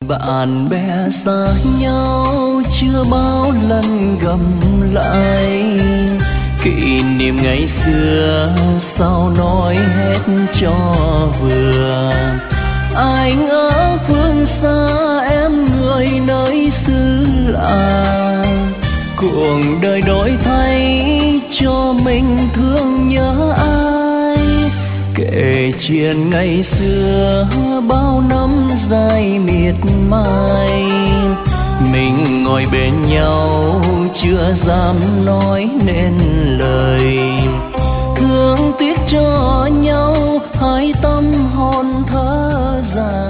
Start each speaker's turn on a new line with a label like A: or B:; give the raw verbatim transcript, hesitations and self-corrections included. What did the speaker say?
A: Bạn bè xa nhau chưa bao lần gặp lại, kỷ niệm ngày xưa sao nói hết cho vừa. Anh ở phương xa, em người nơi xứ lạ, cuộc đời đổi thay cho mình thương nhớ ai. Kể chuyện ngày xưa bao năm dài miệt mài, mình ngồi bên nhau chưa dám nói nên lời. Thương tiếc cho nhau hai tâm hồn thở dài.